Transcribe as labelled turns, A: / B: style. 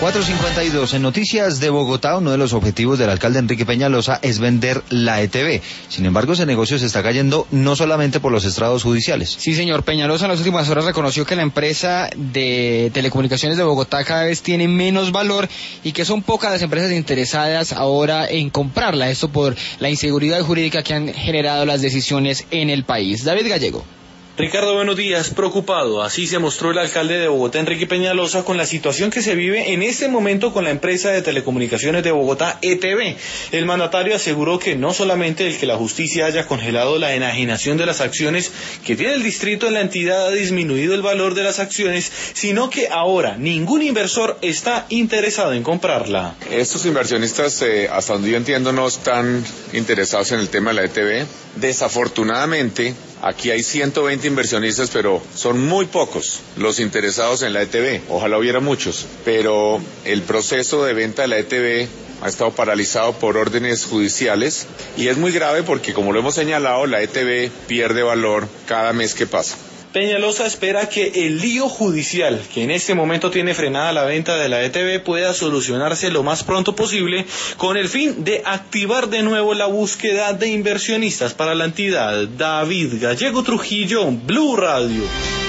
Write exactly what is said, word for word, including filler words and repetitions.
A: cuatro cincuenta y dos. En Noticias de Bogotá, uno de los objetivos del alcalde Enrique Peñalosa es vender la E T V. Sin embargo, ese negocio se está cayendo no solamente por los estrados judiciales.
B: Sí, señor. Peñalosa en las últimas horas reconoció que la empresa de telecomunicaciones de Bogotá cada vez tiene menos valor y que son pocas las empresas interesadas ahora en comprarla. Esto por la inseguridad jurídica que han generado las decisiones en el país. David Gallego.
C: Ricardo, buenos días. Preocupado, así se mostró el alcalde de Bogotá, Enrique Peñalosa, con la situación que se vive en este momento con la empresa de telecomunicaciones de Bogotá, E T V. El mandatario aseguró que no solamente el que la justicia haya congelado la enajenación de las acciones que tiene el distrito en la entidad ha disminuido el valor de las acciones, sino que ahora ningún inversor está interesado en comprarla.
D: Estos inversionistas, eh, hasta donde yo entiendo, no están interesados en el tema de la E T V. Desafortunadamente, aquí hay ciento veinte inversionistas, pero son muy pocos los interesados en la E T V. Ojalá hubiera muchos, pero el proceso de venta de la E T V ha estado paralizado por órdenes judiciales y es muy grave porque, como lo hemos señalado, la E T V pierde valor cada mes que pasa.
C: Peñalosa espera que el lío judicial que en este momento tiene frenada la venta de la E T V pueda solucionarse lo más pronto posible con el fin de activar de nuevo la búsqueda de inversionistas para la entidad. David Gallego Trujillo, Blue Radio.